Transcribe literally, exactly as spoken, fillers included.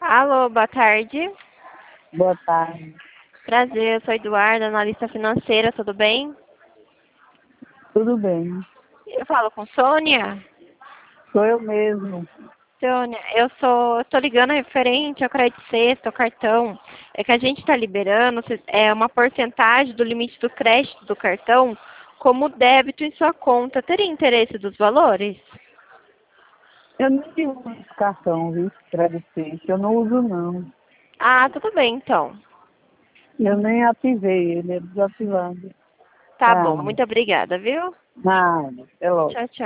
Alô, boa tarde. Boa tarde. Prazer, eu sou Eduarda, analista financeira, tudo bem? Tudo bem? Eu falo com Sônia. Sou eu mesmo. Sônia, eu sou, tô ligando referente ao crédito sexto, ao cartão. É que a gente está liberando é uma porcentagem do limite do crédito do cartão como débito em sua conta. Teria interesse dos valores? Eu não uso esse cartão, viu? Crédito, eu não uso não. Ah, tudo bem então. Eu nem ativei ele, é desativado. Tá Tá. bom, muito obrigada, viu? Nada. Até logo. Tchau, tchau.